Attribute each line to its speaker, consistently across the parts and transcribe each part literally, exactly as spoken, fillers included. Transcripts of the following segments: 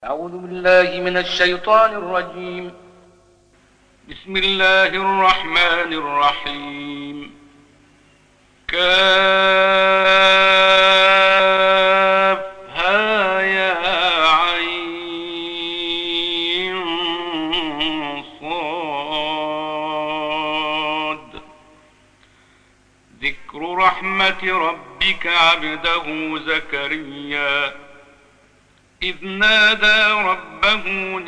Speaker 1: أعوذ بالله من الشيطان الرجيم. بسم الله الرحمن الرحيم. كافها يا عين صاد. ذكر رحمة ربك عبده زكريا إذ نادى ربه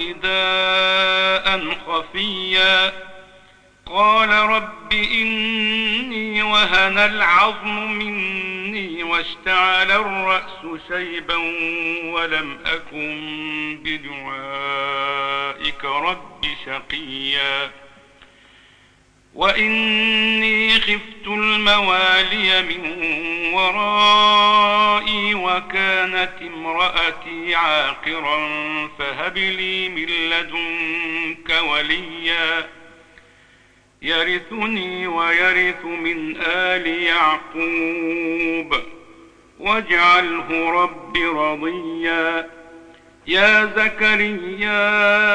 Speaker 1: نداء خفيا قال رب إني وهن العظم مني واشتعل الرأس شيبا ولم أكن بدعائك رب شقيا وإني خفت الموالي من ورائي وكانت امرأتي عاقرا فهب لي من لدنك وليا يرثني ويرث من آل يعقوب واجعله رب رضيا. يا زكريا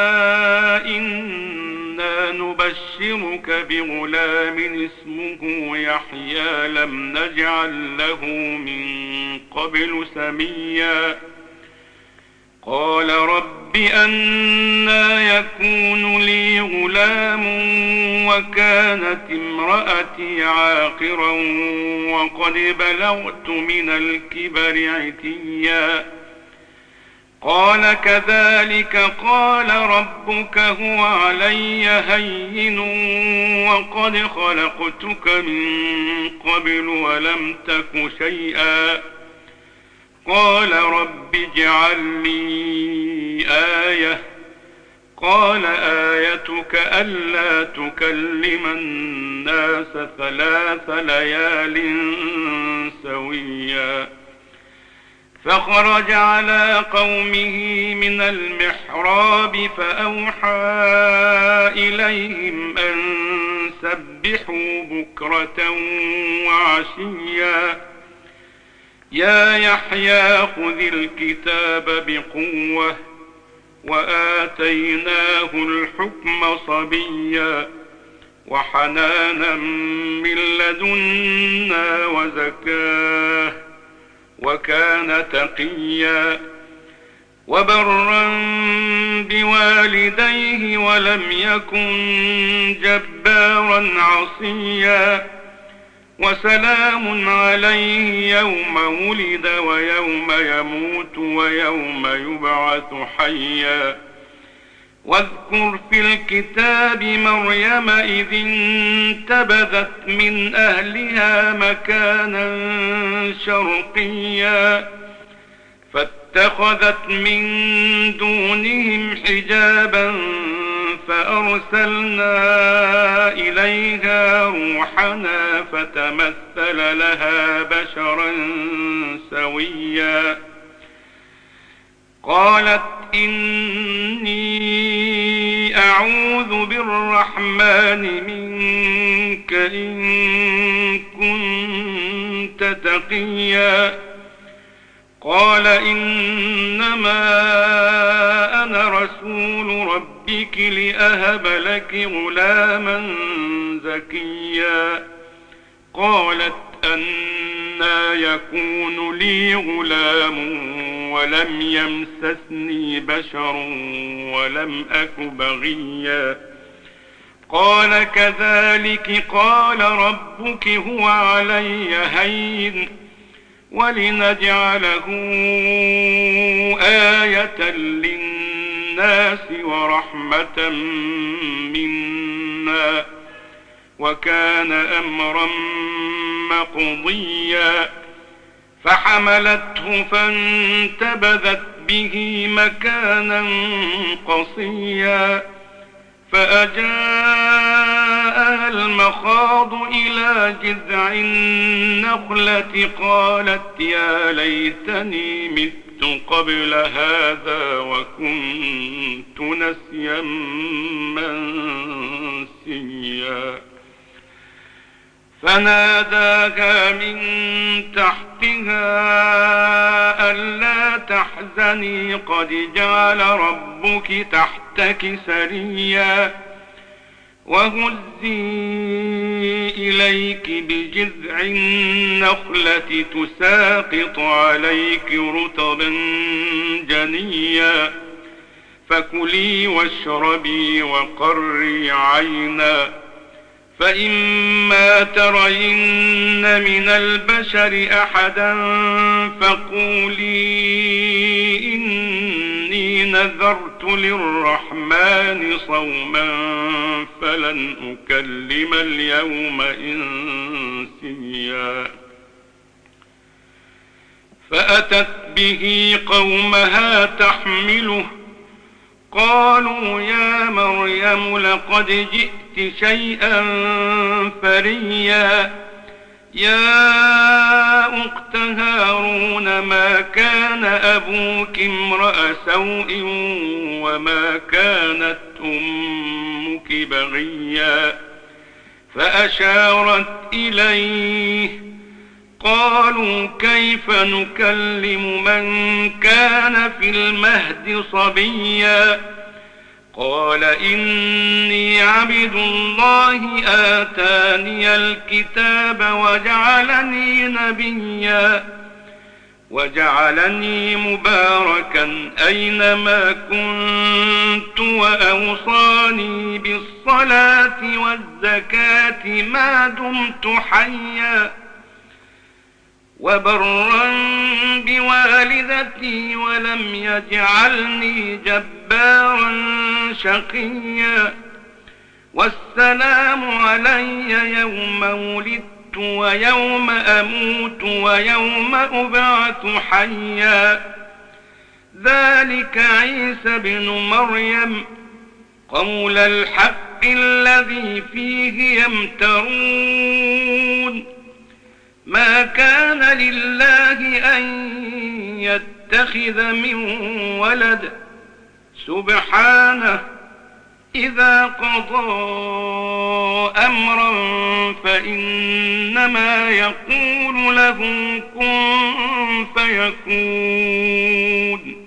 Speaker 1: إنا نبشرك بغلام اسمه يحيى لم نجعل له من قبل سميا قال رب أنى يكون لي غلام وكانت امرأتي عاقرا وقد بلغت من الكبر عتيا قال كذلك قال ربك هو علي هين وقد خلقتك من قبل ولم تك شيئا قال رب اجعل لي آية قال آيتك ألا تكلم الناس ثلاث ليال سويا فخرج على قومه من المحراب فأوحى إليهم أن سبحوا بكرة وعشيا يا يحيى خذ الكتاب بقوة وآتيناه الحكم صبيا وحنانا من لدنا وزكاه وكان تقيا وبرا بوالديه ولم يكن جبارا عصيا وسلام عليه يوم ولد ويوم يموت ويوم يبعث حيا واذكر في الكتاب مريم إذ انتبذت من أهلها مكانا شرقيا فاتخذت من دونهم حجابا فأرسلنا إليها روحنا فتمثل لها بشرا سويا قالت إني أعوذ بالرحمن منك إن كنت تقيا قال إنما أنا رسول ربك لأهب لك غلاما زكيا قالت أنى يكون لي غلام ولم يمسسني بشر ولم أك بغيا قال كذلك قال ربك هو علي هين ولنجعله آية للناس ورحمة منا وكان أمرا مقضيا فحملته فانتبذت به مكانا قصيا فأجاءها المخاض إلى جذع النخلة قالت يا ليتني مت قبل هذا وكنت نسيا منسيا فناداها من تحتها ألا تحزن مسني قد جعل ربك تحتك سريا وهزي إليك بجذع النخلة تساقط عليك رطبا جنيا فكلي واشربي وقري عينا فإما ترين من البشر أحدا فقولي إني نذرت للرحمن صوما فلن أكلم اليوم إنسيا فأتت به قومها تحمله قالوا يا مريم لقد جئت شيئا فريا يا أخت هارون ما كان أبوك امرأ سوء وما كانت أمك بغيا فأشارت إليه قالوا كيف نكلم من كان في المهد صبيا قال إني عبد الله آتاني الكتاب وجعلني نبيا وجعلني مباركا أينما كنت وأوصاني بالصلاة والزكاة ما دمت حيا وبرا بوالدتي ولم يجعلني جبارا شقيا والسلام علي يوم ولدت ويوم أموت ويوم أبعث حيا ذلك عيسى بن مريم قول الحق الذي فيه يمترون ما كان لله أن يتخذ من ولد سبحانه إذا قضى أمرا فإنما يقول له كن فيكون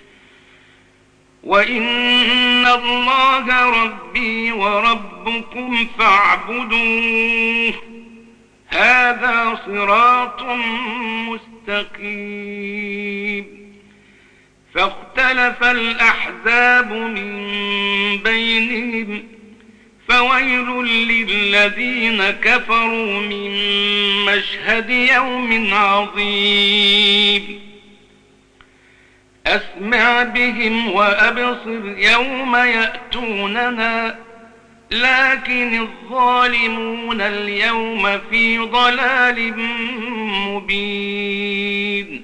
Speaker 1: وإن الله ربي وربكم فاعبدوه هذا صراط مستقيم فاختلف الأحزاب من بينهم فويل للذين كفروا من مشهد يوم عظيم أسمع بهم وأبصر يوم يأتوننا لكن الظالمون اليوم في ضلال مبين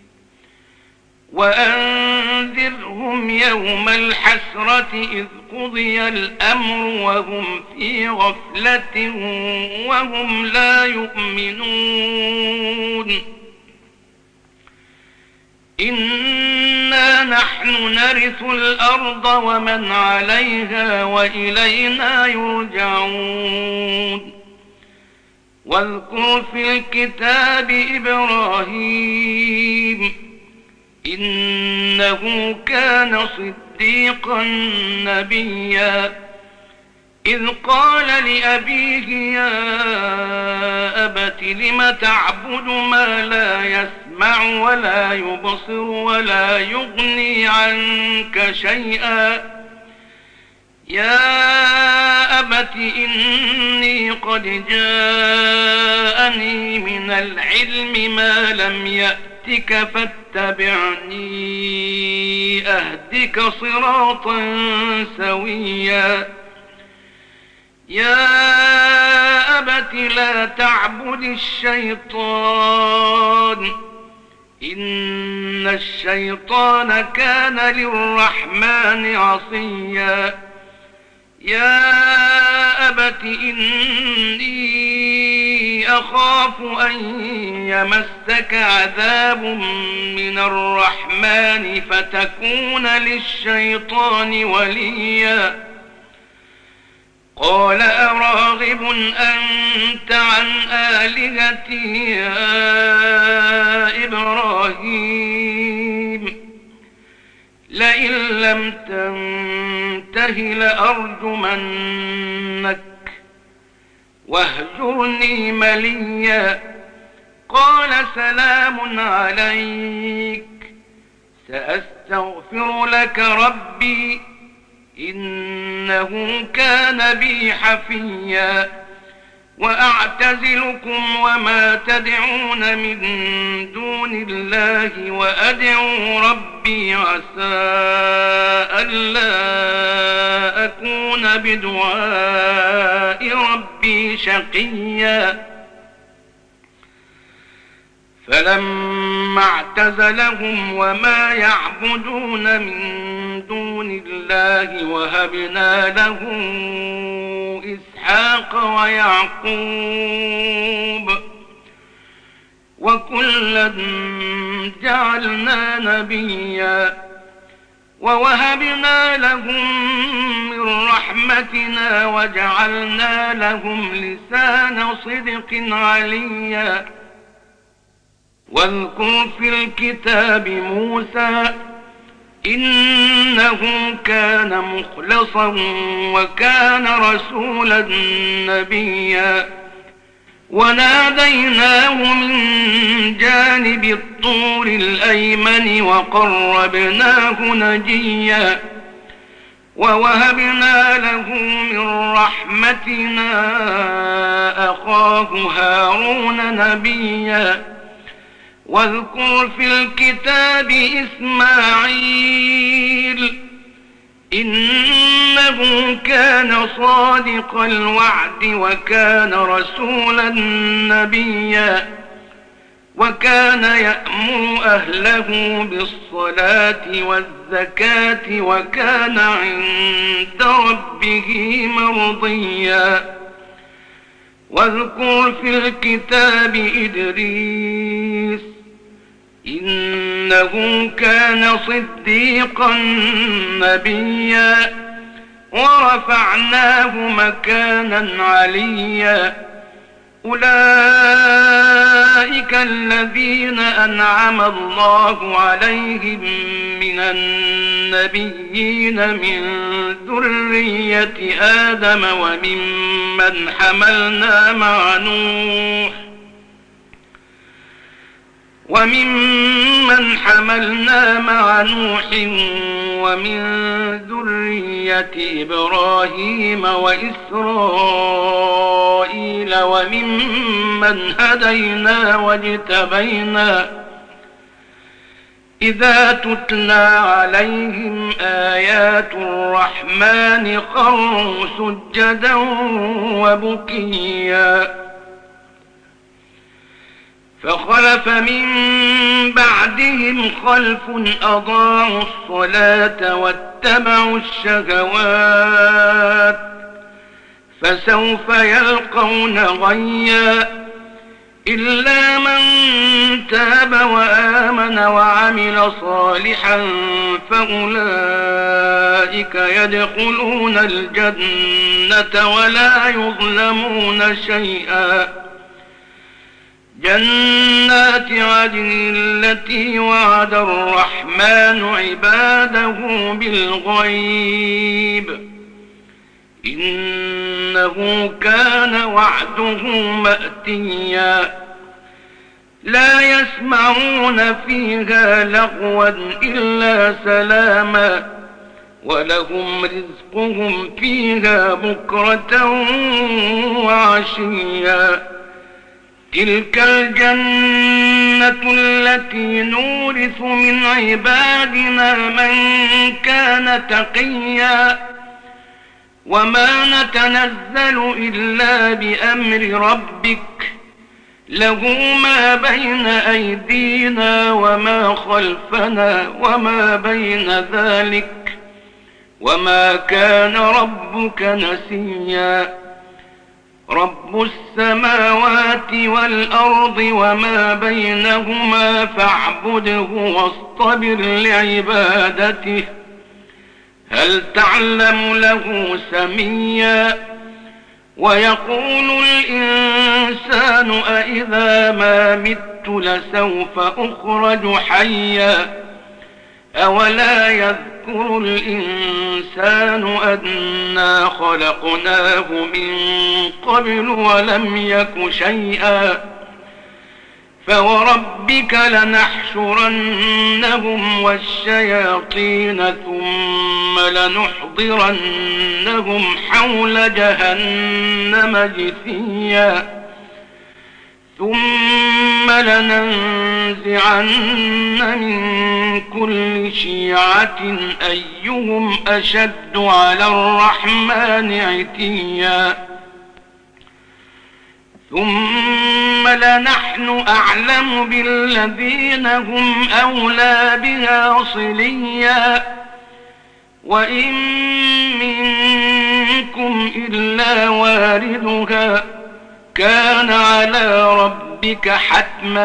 Speaker 1: وأنذرهم يوم الحسرة إذ قضي الأمر وهم في غفلة وهم لا يؤمنون إنا نحن نرث الأرض ومن عليها وإلينا يرجعون واذكر في الكتاب إبراهيم إنه كان صديقا نبيا إذ قال لأبيه يا أبت لم تعبد ما لا يسمع ولا يبصر ولا يغني عنك شيئا يا أبت إني قد جاءني من العلم ما لم يأتك فاتبعني أهدك صراطا سويا يا أبت لا تعبد الشيطان إن الشيطان كان للرحمن عصيا يا أبت إني أخاف أن يمسك عذاب من الرحمن فتكون للشيطان وليا قال أراغب أنت عن آلهتي يا إبراهيم لئن لم تنته لأرجمنك واهجرني مليا. قال سلام عليك سأستغفر لك ربي إنه كان بي حفيا. وأعتزلكم وما تدعون من دون الله وأدعو ربي عسى ألا أكون بدعاء ربي شقيا. فلما اعتزلهم وما يعبدون من دون الله وهبنا له إسحاق ويعقوب وكلا جعلنا نبيا ووهبنا لهم من رحمتنا وجعلنا لهم لسان صدق عليا. واذكر في الكتاب موسى إنه كان مخلصا وكان رسولا نبيا. وناديناه من جانب الطور الأيمن وقربناه نجيا. ووهبنا له من رحمتنا أخاه هارون نبيا. واذكر في الكتاب إسماعيل إنه كان صادق الوعد وكان رسولا نبيا. وكان يأمر أهله بالصلاة والزكاة وكان عند ربه مرضيا. واذكر في الكتاب إدريس إنه كان صديقا نبيا. ورفعناه مكانا عليا. أولئك الذين أنعم الله عليهم من النبيين من ذرية آدم وممن حملنا مع نوح وممن حملنا مع نوح ومن ذرية إبراهيم وإسرائيل وممن هدينا واجتبينا. إذا تتلى عليهم آيات الرحمن خروا سجدا وبكيا. فخلف من بعدهم خلف أضاعوا الصلاة واتبعوا الشهوات فسوف يلقون غيا. إلا من تاب وآمن وعمل صالحا فأولئك يدخلون الجنة ولا يظلمون شيئا. جنات عدن التي وعد الرحمن عباده بالغيب إنه كان وعده مأتيا. لا يسمعون فيها لغوا إلا سلاما ولهم رزقهم فيها بكرة وعشيا. تلك الجنة التي نورث من عبادنا من كان تقيا. وما نتنزل إلا بأمر ربك له ما بين أيدينا وما خلفنا وما بين ذلك وما كان ربك نسيا. رب السماوات والأرض وما بينهما فاعبده واصطبر لعبادته هل تعلم له سميا. ويقول الإنسان أإذا ما مت لسوف أخرج حيا أولا يذكر الإنسان أنا خلقناه من قبل ولم يك شيئا فوربك لنحشرنهم والشياطين ثم لنحضرنهم حول جهنم جثيا ثم لننزعن من كل شيعة أيهم أشد على الرحمن عتيا ثم لنحن أعلم بالذين هم أولى بها صليا وإن منكم إلا واردها كان على ربك حتما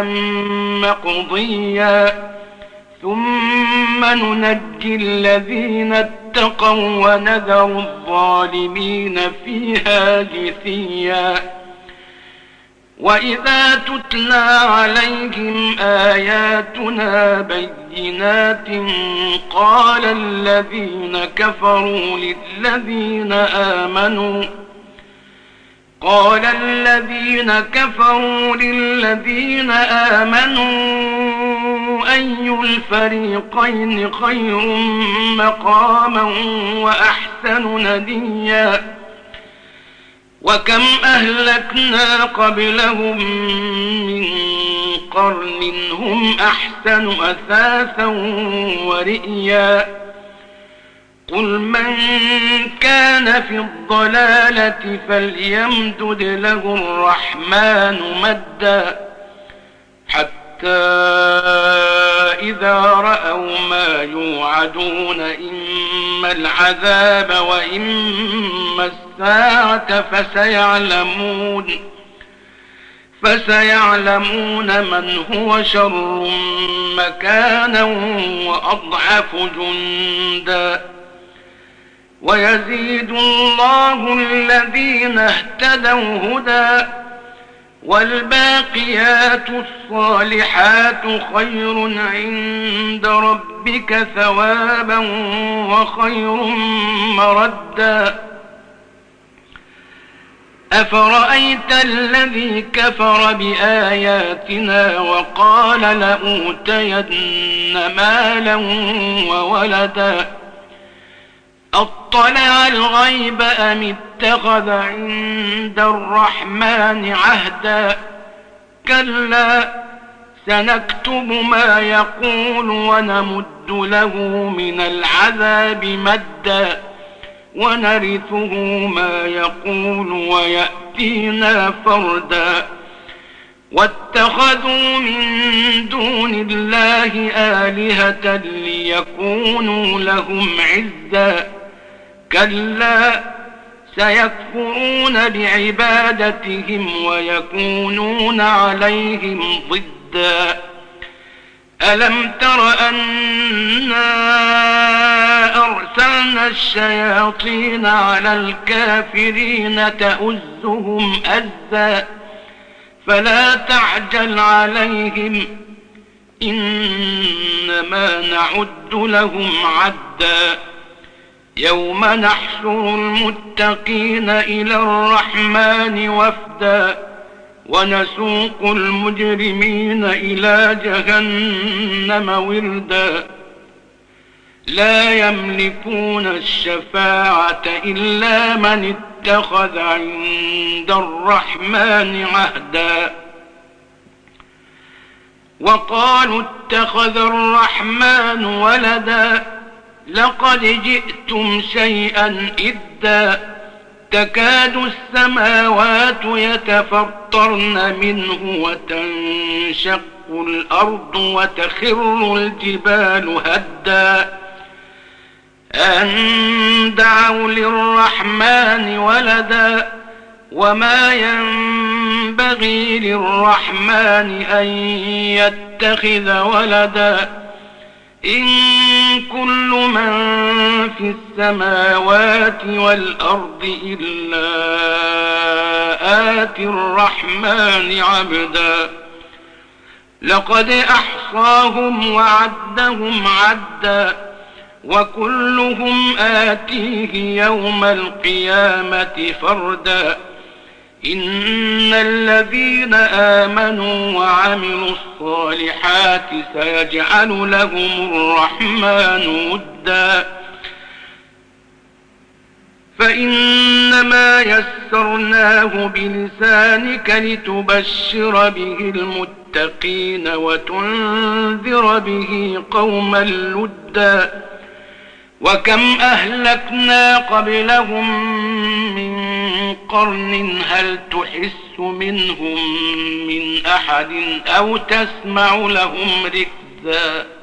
Speaker 1: مقضيا ثم ننجي الذين اتقوا ونذر الظالمين فيها جثيا وإذا تتلى عليهم آياتنا بينات قال الذين كفروا للذين آمنوا قال الذين كفروا للذين آمنوا أي الفريقين خير مقاما وأحسن نديا وكم أهلكنا قبلهم من قرن هم أحسن أثاثا ورئيا قل من كان في الضلالة فليمدد له الرحمن مدا حتى إذا رأوا ما يوعدون إما العذاب وإما الساعة فسيعلمون فسيعلمون من هو شر مكانا وأضعف جندا ويزيد الله الذين اهتدوا هدى والباقيات الصالحات خير عند ربك ثوابا وخير مردا أفرأيت الذي كفر بآياتنا وقال لأوتين مالا وولدا أطلع الغيب أم اتخذ عند الرحمن عهدا كلا سنكتب ما يقول ونمد له من العذاب مدا ونرثه ما يقول ويأتينا فردا واتخذوا من دون الله آلهة ليكونوا لهم عزا كلا سيكفرون بعبادتهم ويكونون عليهم ضدا ألم تر أنا أرسلنا الشياطين على الكافرين تؤزهم أزا فلا تعجل عليهم إنما نعد لهم عدا يوم نحشر المتقين إلى الرحمن وفدا ونسوق المجرمين إلى جهنم وردا لا يملكون الشفاعة إلا من اتخذ عند الرحمن عهدا وقالوا اتخذ الرحمن ولدا لقد جئتم شيئا إدا تكاد السماوات يتفطرن منه وتنشق الأرض وتخر الجبال هدا أن دعوا للرحمن ولدا وما ينبغي للرحمن أن يتخذ ولدا إن كل من في السماوات والأرض إلا آتي الرحمن عبدا لقد أحصاهم وعدهم عدا وكلهم آتيه يوم القيامة فردا إن الذين آمنوا وعملوا الصالحات سيجعل لهم الرحمن ودا فإنما يسرناه بلسانك لتبشر به المتقين وتنذر به قوما لدا وكم أهلكنا قبلهم من قرن هل تحس منهم من أحد أو تسمع لهم ركزا